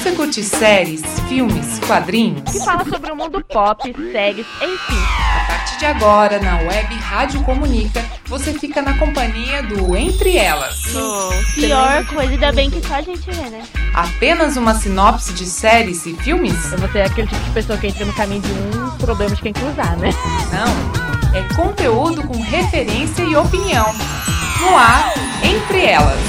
Você curte séries, filmes, quadrinhos? Que fala sobre o mundo pop, séries, enfim. A partir de agora, na Web Rádio Comunica, você fica na companhia do Entre Elas. Pior coisa, ainda bem que só a gente vê, né? Apenas uma sinopse de séries e filmes? Eu vou ser aquele tipo de pessoa que entra no caminho de um problema de quem cruzar, né? Não, é conteúdo com referência e opinião. No ar, Entre Elas.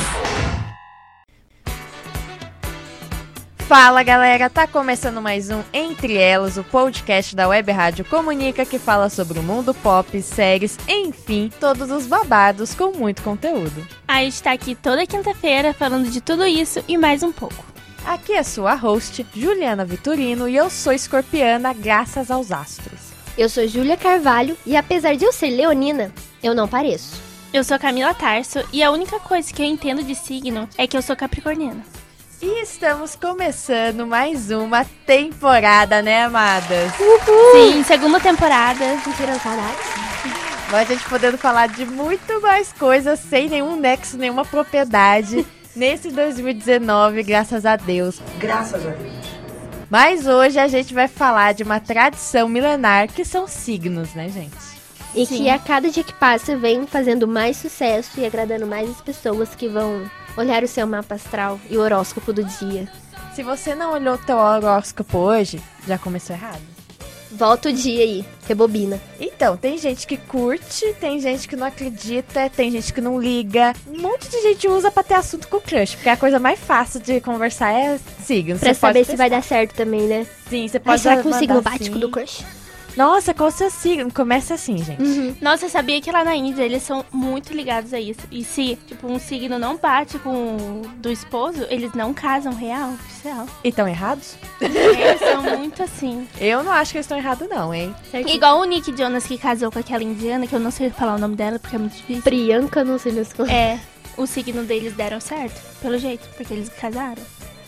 Fala galera, tá começando mais um Entre Elas, o podcast da Web Rádio Comunica que fala sobre o mundo pop, séries, enfim, todos os babados com muito conteúdo. A gente tá aqui toda quinta-feira falando de tudo isso e mais um pouco. Aqui é sua host, Juliana Vitorino, e eu sou escorpiana graças aos astros. Eu sou Júlia Carvalho e apesar de eu ser leonina, eu não pareço. Eu sou Camila Tarso e a única coisa que eu entendo de signo é que eu sou capricorniana. E estamos começando mais uma temporada, né, amadas? Sim, segunda temporada. Sentiram saudades? Mas a gente podendo falar de muito mais coisas sem nenhum nexo, nenhuma propriedade nesse 2019, graças a Deus. Graças a Deus. Mas hoje a gente vai falar de uma tradição milenar que são signos, né, gente? E Sim. que a cada dia que passa vem fazendo mais sucesso e agradando mais as pessoas que vão olhar o seu mapa astral e o horóscopo do dia. Se você não olhou o teu horóscopo hoje, já começou errado. Volta o dia aí, rebobina. Então, tem gente que curte, tem gente que não acredita, tem gente que não liga. Um monte de gente usa pra ter assunto com o crush, porque a coisa mais fácil de conversar é signos. Pra Você pode saber se testar. vai dar certo também, né? Sim, você Ai, pode será que o mandar signo bate sim. com o do crush? Nossa, qual o seu signo? Começa assim, gente. Nossa, sabia que lá na Índia eles são muito ligados a isso. E se, tipo, um signo não bate com o do esposo, eles não casam real, oficial. E estão errados? Eles são muito assim. Eu não acho que eles estão errados, não, hein? Certinho. Igual o Nick Jonas que casou com aquela indiana, que eu não sei falar o nome dela porque é muito difícil. Priyanka, não sei nas coisas. É, o signo deles deram certo, pelo jeito, porque eles casaram.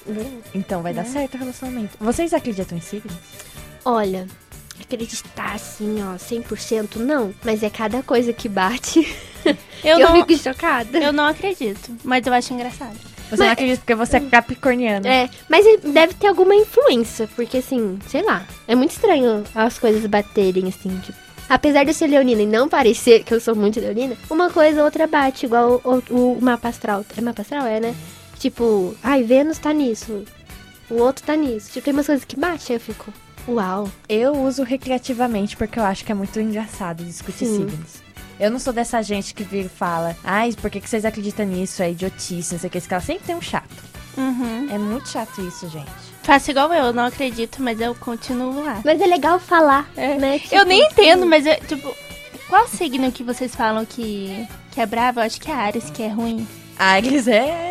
Então vai dar certo o relacionamento. Vocês acreditam em signos? Olha, acreditar assim, ó, 100% não. Mas é cada coisa que bate. Eu Eu não, fico chocada. eu não acredito, mas eu acho engraçado. Você não acredita porque você é capricorniano. É, mas deve ter alguma influência, porque assim, sei lá, é muito estranho as coisas baterem assim, tipo. Apesar de eu ser leonina e não parecer que eu sou muito leonina, uma coisa ou outra bate, igual o mapa astral. É mapa astral? É, né? Tipo, ai, Vênus tá nisso, o outro tá nisso. Tipo, tem umas coisas que batem, aí eu fico, uau. Eu uso recreativamente porque eu acho que é muito engraçado discutir Sim. signos. Eu não sou dessa gente que vira e fala, ai, por que vocês acreditam nisso? É idiotice, não sei o que. Esse cara sempre tem um chato. Uhum. É muito chato isso, gente. Faço igual eu não acredito, mas eu continuo lá. Mas é legal falar, né? Tipo, Eu nem entendo, mas é, tipo, qual signo que vocês falam que é bravo? Eu acho que é Áries, que é ruim. Ares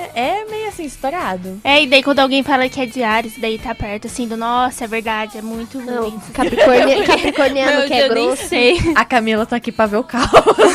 é meio assim, estourado. É, e daí quando alguém fala que é de Áries, daí tá perto assim do, nossa, é verdade, é muito ruim. Não, capricorniano Meu que é Deus, eu nem grosso. sei. A Camila tá aqui pra ver o caos.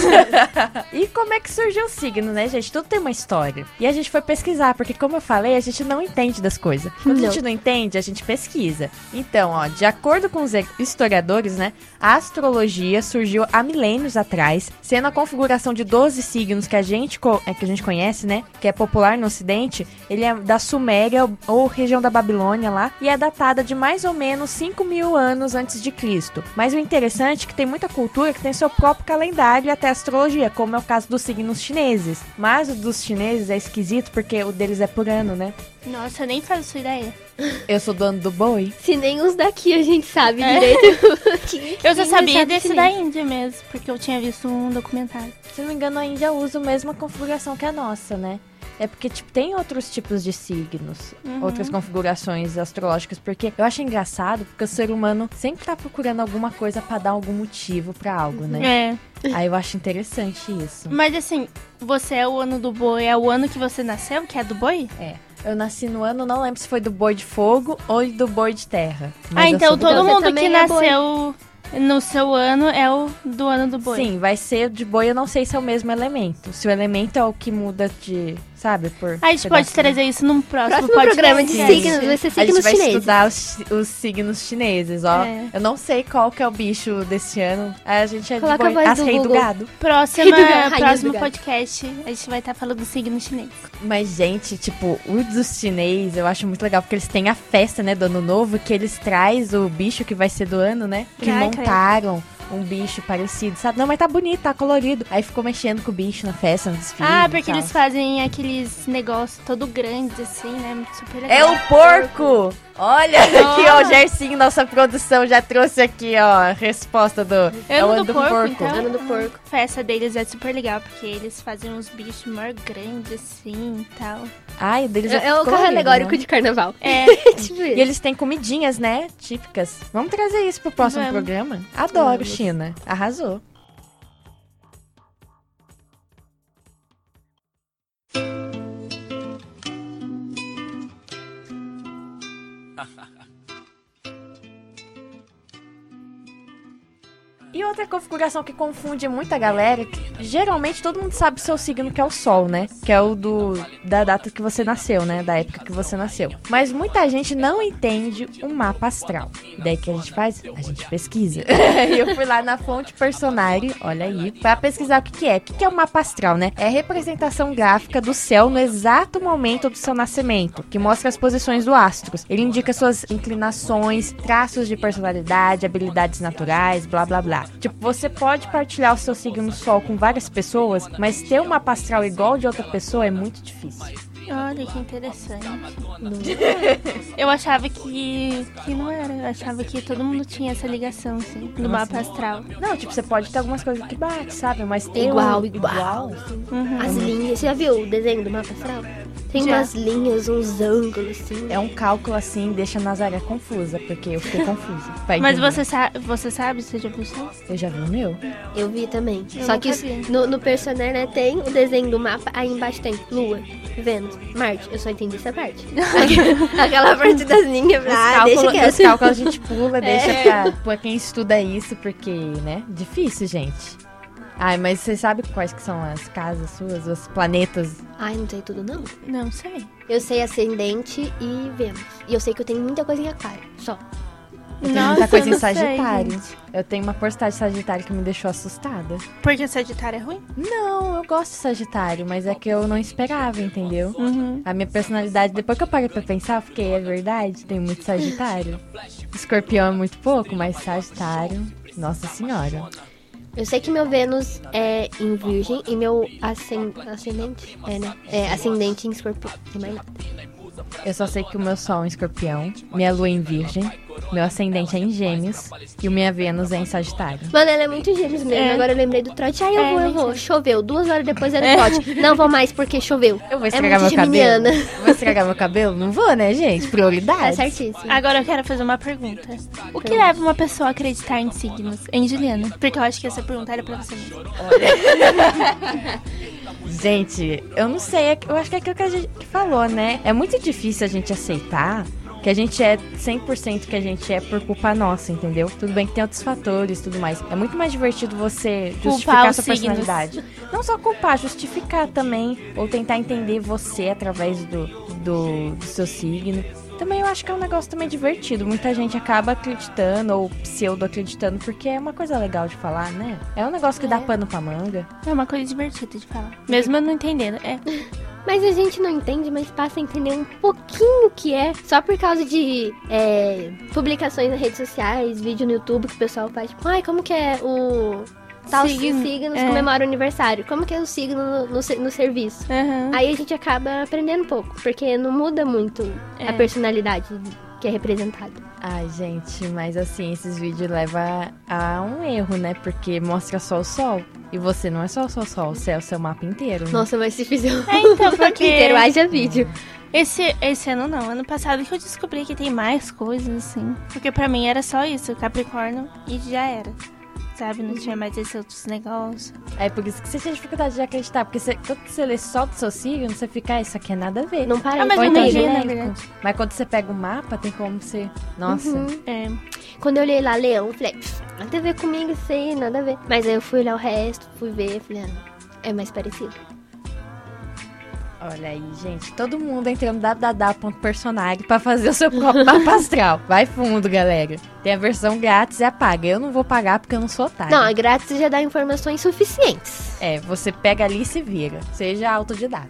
E como é que surgiu o signo, né, gente? Tudo tem uma história. E a gente foi pesquisar, porque como eu falei, a gente não entende das coisas. Quando a gente não entende, a gente pesquisa. Então, ó, de acordo com os historiadores, né, a astrologia surgiu há milênios atrás, sendo a configuração de 12 signos que a gente conhece, né, que é popular no ocidente. Ele é da Suméria ou região da Babilônia lá, e é datada de mais ou menos 5.000 anos antes de Cristo. Mas o interessante é que tem muita cultura que tem seu próprio calendário e até astrologia, como é o caso dos signos chineses. Mas o dos chineses é esquisito porque o deles é por ano, né? Nossa, eu nem faço ideia. Eu sou dono do boi. Se nem os daqui a gente sabe direito. Eu só Quem sabia sabe desse chinês? da Índia mesmo, porque eu tinha visto um documentário. Se não me engano, a Índia usa a mesma configuração que a nossa, né? É porque, tipo, tem outros tipos de signos, outras configurações astrológicas, porque eu acho engraçado, porque o ser humano sempre tá procurando alguma coisa pra dar algum motivo pra algo, né? É. Aí eu acho interessante isso. Mas assim, você é o ano do boi, é o ano que você nasceu, que é do boi? É. Eu nasci no ano, não lembro se foi do boi de fogo ou do boi de terra. Mas Ah, eu então sou do todo Você mundo também que é boi. nasceu no seu ano é o do ano do boi. Sim, vai ser de boi, eu não sei se é o mesmo elemento. Se o elemento é o que muda de sabe? Por A gente pode trazer isso num próximo programa de podcast. signos vai ser A gente signos vai chineses. estudar os signos chineses, ó. É. Eu não sei qual que é o bicho desse ano. A gente é Coloca a de voz as do rei do Google. gado. Próximo Rainha do gado. podcast, a gente vai estar falando do signo chinês. Mas, gente, tipo, o dos chinês eu acho muito legal, porque eles têm a festa, né, do ano novo, que eles trazem o bicho que vai ser do ano, né? Que Ai, montaram um bicho parecido, sabe? Não, mas tá bonito, tá colorido. Aí ficou mexendo com o bicho na festa, no desfile. Ah, e porque tal. eles fazem aqueles negócios todo grandes, assim, né? Super legal. É o porco! Olha aqui, ó, o Gersinho, nossa produção, já trouxe aqui, ó, a resposta do... é o Ano ano do do porco, então. Ano do porco. A festa deles é super legal, porque eles fazem uns bichos maior grandes, assim, e tal. Ai, o deles É o carro colorido, alegórico né? de carnaval. É, Tipo E isso. eles têm comidinhas, né, típicas. Vamos trazer isso pro próximo Vamos. programa? Adoro, Vamos. China. Arrasou. E outra configuração que confunde muita galera, é que geralmente todo mundo sabe o seu signo, que é o Sol, né? Que é o da data que você nasceu, né? Da época que você nasceu. Mas muita gente não entende o mapa astral. E daí o que a gente faz? A gente pesquisa. E eu fui lá na fonte Personari, olha aí, pra pesquisar o que é. O que é o mapa astral, né? É a representação gráfica do céu no exato momento do seu nascimento, que mostra as posições do astros. Ele indica suas inclinações, traços de personalidade, habilidades naturais, blá blá blá. Tipo, você pode partilhar o seu signo Sol com várias pessoas, mas ter uma mapa astral igual de outra pessoa é muito difícil. olha que interessante. Eu achava que não era. Eu achava que todo mundo tinha essa ligação, assim, do mapa astral. Não, tipo, você pode ter algumas coisas que bate, sabe? Mas ter Igual, um igual. Uhum. As linhas. Você já viu o desenho do mapa astral? Tem Já. umas linhas, uns ângulos, assim. é um cálculo assim, deixa a Nazaré confusa, porque eu fiquei confusa. Pra Mas entender. você sabe? Você já viu isso? Eu já vi o meu? Eu vi também. Eu Só que nunca vi. no Personer, né, tem o desenho do mapa, aí embaixo tem Lua, Vênus, Marte. Eu só entendi essa parte. Aquela parte das linhas, deixa Os quieto. cálculos a gente pula, deixa pra quem estuda isso, porque, né? Difícil, gente. Ai, mas você sabe quais que são as casas suas, os planetas? Ai, não sei tudo, não. Não sei. Eu sei ascendente e Vênus. E eu sei que eu tenho muita coisa em aquário, só. Eu tenho muita coisa em não sei, Sagitário. gente. Eu tenho uma porcentagem de Sagitário que me deixou assustada. Porque Sagitário é ruim? Não, eu gosto de Sagitário, mas é que eu não esperava, entendeu? Uhum. A minha personalidade, depois que eu parei pra pensar, eu fiquei, é verdade, tem muito Sagitário. Escorpião é muito pouco, mas Sagitário, nossa senhora. Eu sei que meu Vênus é em Virgem e meu ascendente é, né? É ascendente em Escorpião. Tem mais nada. Eu só sei que o meu Sol é em Escorpião, minha Lua é em Virgem, meu ascendente é em Gêmeos e o minha Vênus é em Sagitário. Mano, ela é muito gêmeos mesmo. É. Agora eu lembrei do trote. Ai, eu É, vou. nem Choveu. 2 horas depois era o trote. Não vou mais porque choveu. Eu vou É estragar muito meu cabelo? geminiana. Vou estragar meu cabelo? Não vou, né, gente? Tá Prioridade. certíssimo. Agora eu quero fazer uma pergunta. O que leva uma pessoa a acreditar em signos? Em Juliana? Porque eu acho que essa pergunta era pra você mesmo. Gente, eu não sei, eu acho que é aquilo que a gente falou, né? É muito difícil a gente aceitar que a gente é 100% que a gente é por culpa nossa, entendeu? Tudo bem que tem outros fatores e tudo mais. É muito mais divertido você justificar os sua signos. personalidade. Não só culpar, justificar também. Ou tentar entender você através do seu signo. Também eu acho que é um negócio também divertido. Muita gente acaba acreditando ou pseudo-acreditando porque é uma coisa legal de falar, né? É um negócio que dá pano pra manga. É uma coisa divertida de falar. Mesmo eu não entendendo. É. Mas a gente não entende, mas passa a entender um pouquinho o que é. Só por causa de publicações nas redes sociais, vídeo no YouTube que o pessoal faz. Tipo, ai, como que é o... Tal signos comemora o aniversário. Como que é o signo no serviço? Uhum. Aí a gente acaba aprendendo um pouco, porque não muda muito a personalidade que é representada. Ai, gente, mas assim, esses vídeos levam a um erro, né? Porque mostra só o sol. E você não é só o sol, você é o seu mapa inteiro, né? Nossa, mas se fizer então, mapa porque- inteiro, haja vídeo. Esse ano não. Ano passado que eu descobri que tem mais coisas, assim. Porque pra mim era só isso, Capricórnio, e já era. Sabe? Não tinha mais esses outros negócios. É por isso que você tinha dificuldade de acreditar. Porque quando você lê só do seu signo, você fica, isso aqui é nada a ver. Não parece mas Ou não então imagina, genérico. na verdade. Mas quando você pega o mapa, tem como você... Nossa. É. Quando eu olhei lá Leão, eu falei, nada a ver comigo isso aí, nada a ver. Mas aí eu fui olhar o resto, fui ver, falei, é mais parecido. Olha aí, gente. Todo mundo entrando no www.personagem pra fazer o seu próprio mapa astral. Vai fundo, galera. Tem a versão grátis e a paga. Eu não vou pagar porque eu não sou otário. Não, a grátis já dá informações suficientes. É, você pega ali e se vira. Seja autodidata.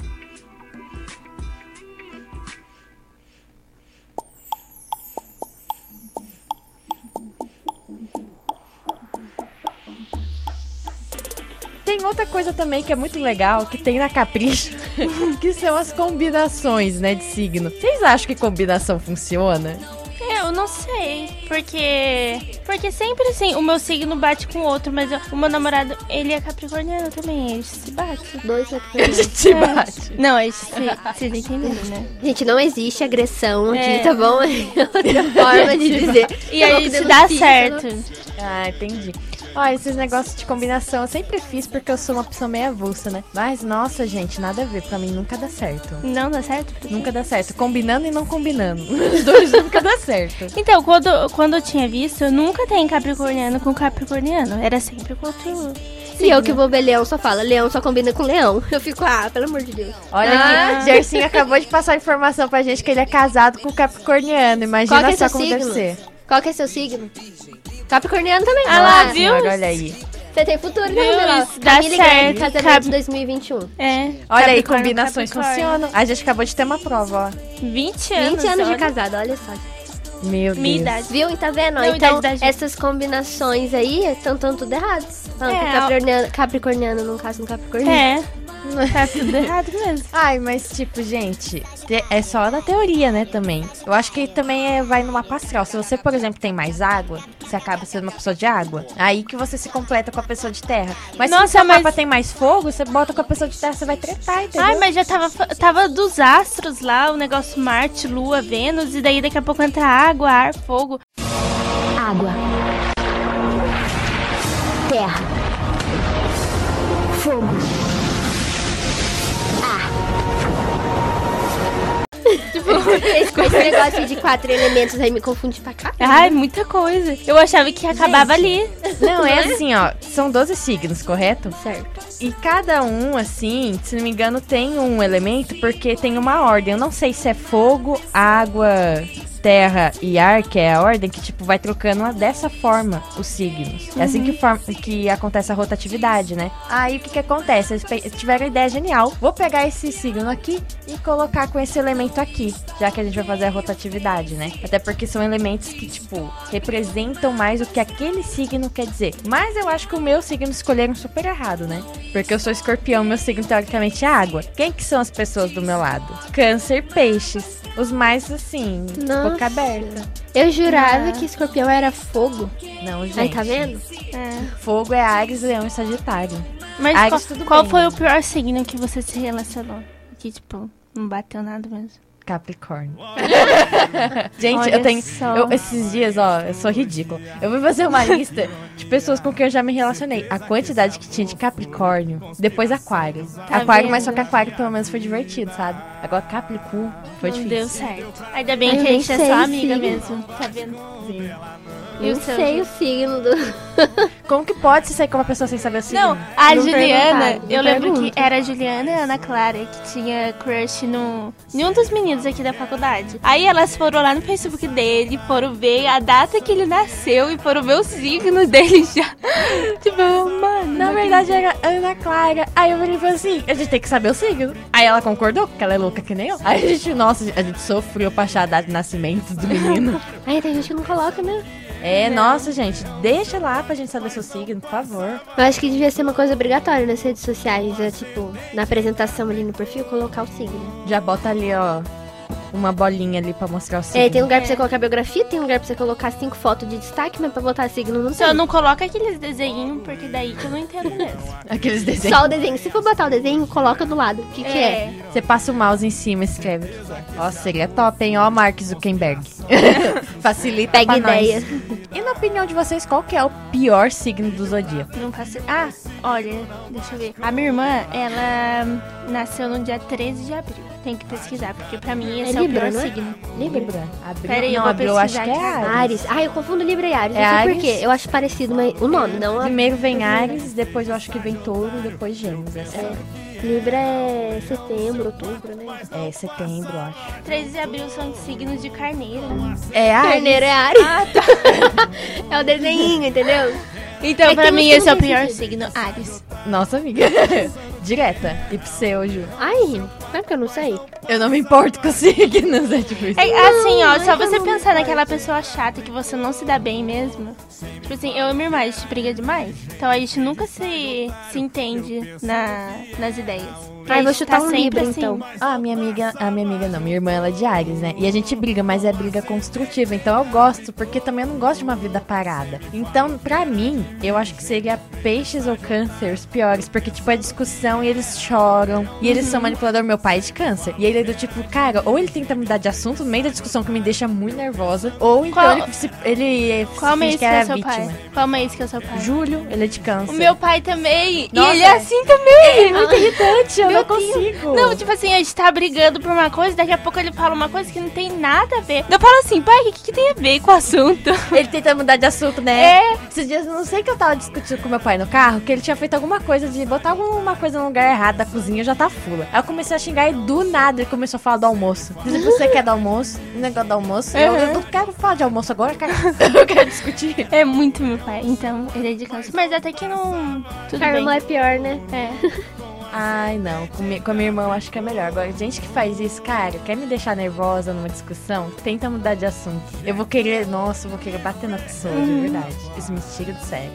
Tem outra coisa também que é muito legal, que tem na Capricho, que são as combinações, né, de signo. Vocês acham que combinação funciona? Eu não sei, porque sempre assim, o meu signo bate com o outro, mas o meu namorado, ele é capricorniano também, a gente se bate. Dois A capricornianos. gente se bate. Não, a gente vocês entenderam, né? Gente, não existe agressão aqui, É. tá bom? É outra forma de dizer. E a gente dá certo. Ah, entendi. Olha, esses negócios de combinação eu sempre fiz porque eu sou uma pessoa meio avulsa, né? Mas, nossa, gente, nada a ver. Pra mim nunca dá certo. Não dá certo? Pra você? Nunca dá certo. Combinando e não combinando. Os dois nunca dá certo. Então, quando eu tinha visto, nunca tem capricorniano com capricorniano. Era sempre com outro. E eu que vou ver leão só fala, leão só combina com leão. Eu fico, pelo amor de Deus. Olha aqui, Gersinho acabou de passar informação pra gente que ele é casado com o capricorniano. Imagina Qual que é só seu como deve signo? ser. Qual que é seu signo? Capricorniano também. Ah lá, viu? Senhora, olha aí. Você tem futuro, Viu? né, Isso dá Camila certo. Casamento 2021. É. Olha aí, Capricórnio, combinações Capricórnio. funcionam. A gente acabou de ter uma prova, ó. 20 anos. 20 anos de olha. casado, olha só. Meu Minha Deus. idade. Viu? E tá vendo? Não, Então, idade da gente. essas combinações aí estão tudo erradas. Falando que capricorniano não casa com capricorniano. É. Tá tudo errado mesmo. Ai, mas tipo, gente, é só na teoria, né, também. Eu acho que também vai no mapa astral. Se você, por exemplo, tem mais água, você acaba sendo uma pessoa de água. Aí que você se completa com a pessoa de terra. Mas se o Nossa, seu mas- mapa tem mais fogo, você bota com a pessoa de terra, você vai tretar, entendeu? Ai, mas já tava dos astros lá, o negócio Marte, Lua, Vênus, e daí daqui a pouco entra água, ar, fogo. Água. Terra. Fogo. Esse negócio de 4 elementos aí me confunde pra cá. Ai, muita coisa. Eu achava que acabava ali. Não, é assim, ó. São 12 signos, correto? Certo. E cada um, assim, se não me engano, tem um elemento porque tem uma ordem. Eu não sei se é fogo, água, terra e ar, que é a ordem que, tipo, vai trocando dessa forma os signos. É assim que acontece a rotatividade, né? Aí, o que acontece? Eles tiveram a ideia genial. Vou pegar esse signo aqui e colocar com esse elemento aqui, já que a gente vai fazer a rotatividade, né? Até porque são elementos que, tipo, representam mais o que aquele signo quer dizer. Mas eu acho que o meu signo escolheram super errado, né? Porque eu sou escorpião, meu signo teoricamente é água. Quem que são as pessoas do meu lado? Câncer, peixes. Os mais, assim, Nossa. boca aberta. Eu jurava que escorpião era fogo. Não, gente. Aí, tá vendo? É. Fogo é Áries, Leão e Sagitário. Mas Ares, tudo qual bem, foi né? o pior signo que você se relacionou? Que, tipo, não bateu nada mesmo. Capricórnio. Gente, Olha eu tenho. só. Esses dias, ó, eu sou ridícula. Eu vou fazer uma lista de pessoas com quem eu já me relacionei. A quantidade que tinha de Capricórnio, depois Aquário. Tá Aquário, mas só vendo? que Aquário pelo menos foi divertido, sabe? Agora Capricórnio foi Não difícil. deu certo. Ainda bem Ai, que a eu gente é nem só sei, amiga sim. mesmo. Tá vendo? E Eu o seu, sei Ju? o signo do... Como que pode se sair com uma pessoa sem saber o signo? Não, a Não Juliana, perguntaram, não eu lembro pergunta. que era a Juliana e a Ana Clara que tinha crush em um dos meninos aqui da faculdade. Aí elas foram lá no Facebook dele, foram ver a data que ele nasceu e foram ver o signo dele já. Tipo, mano. Na verdade era Ana Clara. Aí eu falei assim, a gente tem que saber o signo. Aí ela concordou, porque ela é louca que nem eu. Aí a gente sofreu pra achar a data de nascimento do menino. Ai, tem gente que não coloca, né? É, nossa, gente, deixa lá pra gente saber seu signo, por favor. Eu acho que devia ser uma coisa obrigatória nas redes sociais. É tipo, na apresentação ali no perfil, colocar o signo. Já bota ali, ó, uma bolinha ali pra mostrar o signo. É, tem lugar pra você colocar biografia, tem lugar pra você colocar 5 fotos de destaque, mas pra botar signo não Só tem. não coloca aqueles desenhinhos, porque daí que eu não entendo mesmo. Aqueles desenhos. Só o desenho. Se for botar o desenho, coloca do lado. O que é? Você passa o mouse em cima e escreve o que é. Nossa, seria top, hein? Ó, Mark Zuckerberg. Facilita Pega pra nós. ideia. E na opinião de vocês, qual que é o pior signo do zodíaco? Não faço. Ah, olha, deixa eu ver. A minha irmã, ela nasceu no dia 13 de abril. Tem que pesquisar, porque pra mim esse é, Libra, o pior não é? signo. Libra. Abril. Pera aí, eu não, vou Abril eu acho que é pesquisar aqui. Ares. Ares. Ah, eu confundo Libra e Ares. É Não sei Ares? por quê. Eu acho parecido, mas o nome, não a... Primeiro vem Ares, depois eu acho que vem Touro, depois Gêmeos. Essa é. Libra é setembro, outubro, né? É setembro, eu acho. 13 de abril são signos de carneiro. É Ares. Carneiro é Ares. É o desenhinho, entendeu? Então, É que pra tem mim, uns que esse é o não tem pior sentido. signo, Ares. Nossa, amiga. Direta. E pseu, Ju. Ai, não é que eu não sei? Eu não me importo com signos, é tipo isso. É assim, ó, Não, só é que eu você não pensar gosto. naquela pessoa chata que você não se dá bem mesmo. Tipo assim, eu e minha irmã, a gente briga demais. Então a gente nunca se entende nas ideias. Ai, A vou gente chutar um sempre Libra, assim. então. A minha amiga não, minha irmã ela é de Ares, né? E a gente briga, mas é briga construtiva. Então eu gosto, porque também eu não gosto de uma vida parada. Então, pra mim, eu acho que seria peixes ou câncer os piores, porque tipo é discussão e eles choram. E eles são manipuladores. Meu pai é de câncer. E ele é do tipo, cara, ou ele tenta mudar de assunto no meio da discussão que me deixa muito nervosa, ou então Qual- ele Qual finge mês que que é é a seu vítima. pai? Qual mês que é seu pai? Júlio, ele é de câncer. O meu pai também. Nossa, e ele é assim também. muito irritante, eu Meu não consigo. Não, tipo assim, a gente tá brigando por uma coisa, daqui a pouco ele fala uma coisa que não tem nada a ver. Eu falo assim, pai, o que tem a ver com o assunto? Ele tenta mudar de assunto, né? Esses dias, eu não sei que eu tava discutindo com meu pai no carro, que ele tinha feito alguma coisa de botar alguma coisa no lugar errado da cozinha, já tá fula. Aí eu comecei a xingar e do nada ele começou a falar do almoço. Diz, você quer do almoço? O negócio do almoço? Eu não quero falar de almoço agora, cara. Eu quero discutir. É muito meu pai, então ele é de câncer. Mas até que não... Tudo Karma bem. é pior, né? É. Ai, não. Com a minha irmã eu acho que é melhor. Agora, gente que faz isso, cara, quer me deixar nervosa numa discussão, tenta mudar de assunto. Eu vou querer bater na pessoa, de verdade. Isso me tira do sério.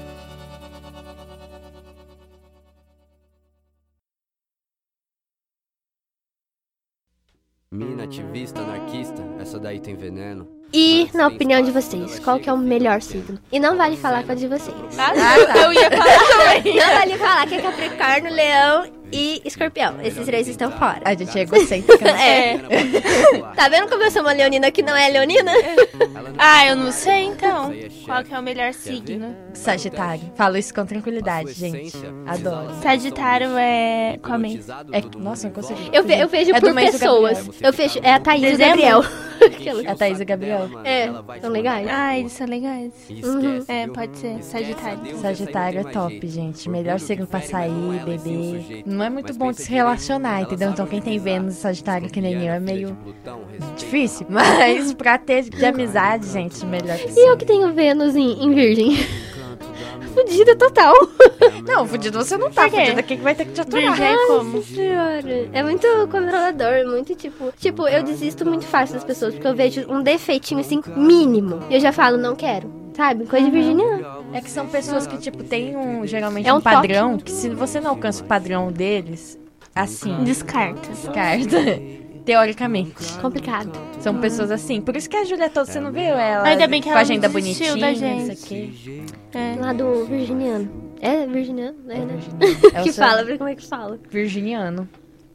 Mina ativista, anarquista, essa daí tem veneno. E, na opinião de vocês, qual que é o melhor signo? E não vale falar com a de vocês. Eu ia falar também. Não vale falar que é Capricórnio, Leão e Escorpião. Esses três estão fora. A gente é egocêntrica, né? É. Tá vendo como eu sou uma leonina que não é leonina? Ah, eu não sei então. Qual que é o melhor signo? Sagitário. Falo isso com tranquilidade, gente. Adoro. Sagitário é... Qual mês? Nossa, não consegui. Eu vejo É do por mês do pessoas. Gabriel. Eu fecho. É a Thaís e o Dezembro? Gabriel. É a Thaís e o Gabriel. É, são legais. Ah, eles são legais. Esquece, É, viu? pode ser. Sagitário. Sagitário é top, gente. Melhor signo pra sair, beber. Não é muito bom de se relacionar, entendeu? Então quem tem Vênus e Sagitário que nem eu é meio difícil. Mas pra ter de amizade, gente, melhor que E eu que tenho Vênus em Virgem. Fudida total. Não, fudido você não tá. Por quê? Fudido quem que vai ter que te aturar. Virgem é como? Nossa senhora. É muito controlador, muito tipo, eu desisto muito fácil das pessoas, porque eu vejo um defeitinho assim, mínimo. E eu já falo, não quero. Sabe? Coisa de virginiana. É que são pessoas que, tipo, tem geralmente É um um padrão, que se você não alcança o padrão deles, assim, Descarta. descarta. Teoricamente. Complicado. São pessoas assim. Por isso que a Júlia toda, você não viu ela Ainda bem que com ela a agenda não desistiu bonitinha, da gente. não sei o quê. É. Lá do virginiano. É virginiano? É, né? É o Que seu fala, vê como é que fala. virginiano.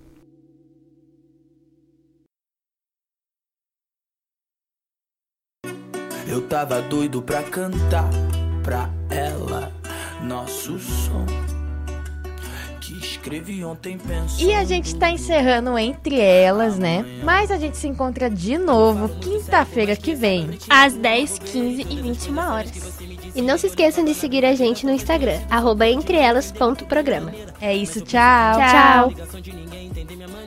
Eu tava doido pra cantar pra ela nosso som que escrevi ontem pensando. E a gente tá encerrando Entre Elas, né? Mas a gente se encontra de novo quinta-feira que vem. Às 10, 15 e 21 horas. E não se esqueçam de seguir a gente no Instagram, @entreelas.programa. É isso, tchau. Tchau. De ninguém entender minha mania.